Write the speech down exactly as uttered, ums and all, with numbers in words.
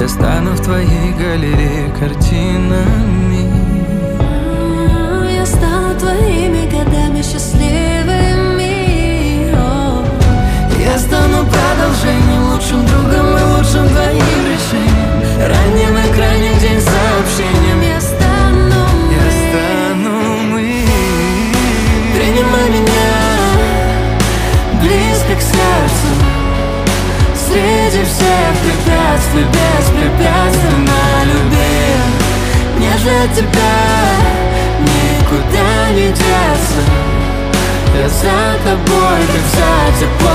Я стану в твоей галерее картинами. Я стану твоими годами счастливыми. О. Я стану продолжением, лучшим другом и лучшим твоим решением, ранним и крайним день сообщением. Я стану мы. Я стану мы. Принимай меня близко к сердцу, среди всех препятствий, беспрепятственно люби. Мне же от тебя никуда не деться. Я за тобой, как за тепло.